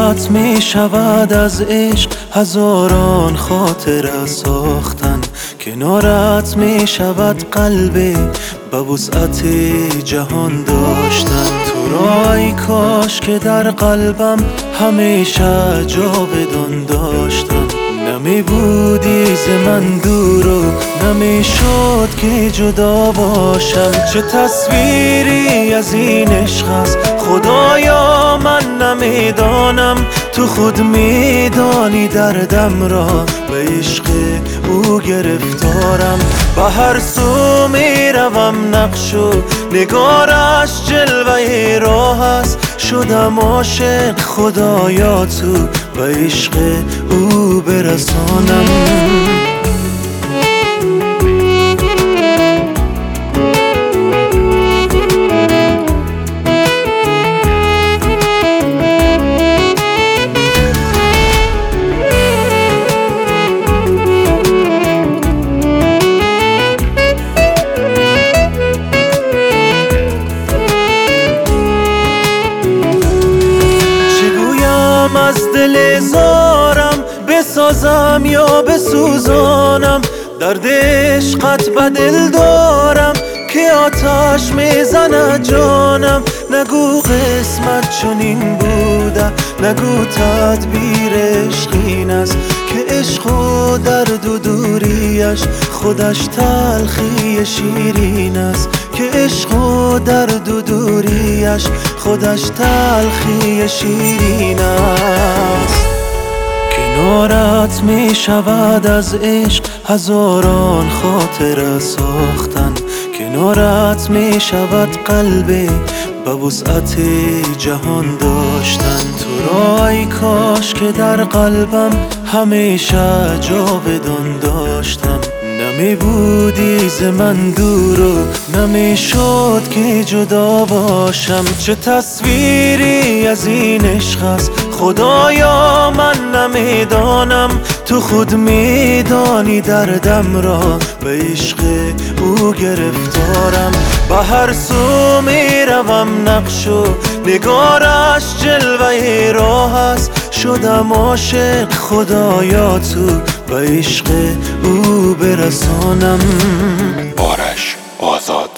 کنارت می شود از عشق هزاران خاطره ساختن، کنارت می شود قلبی به وسعت جهان داشتن. تو را ای کاش که در قلبم همیشه جاودان داشتم. نمی بودی ز من دور و نمی شد که جدا باشم. چه تصویری از این عشق است خدایا من نمیدانم، تو خود میدانی دردم را به عشق او گرفتارم. به هر سو میروم نقش و نگارش جلوه راه است، شدم عاشق خدایا تو به عشق او برسانم. از دل زارم بسازم یا بسوزانم، درد عشقت به دل دارم که آتش میزند جانم. نگو قسمت چنین بوده، نگو تدبیر عشق این است که عشق و درد و دوریش خودش تلخی شیرین است، که عشق و درد و دوریش خودش تلخی شیرین است. کنارت می شود از عشق هزاران خاطره ساختن، کنارت می شود قلبی به وسعت جهان داشتن. تو را ای کاش که در قلبم همیشه جاودان داشتم. نمی بودی ز من دور و نمی شد که جدا باشم. چه تصویری از این عشق است خدایا من نمیدانم، تو خود میدانی دردم را به عشق او گرفتارم. به هر سو میروم نقش و نگارش جلوه راه است، شدم عاشق خدایا تو به عشق او برسانم. آرش آزاد.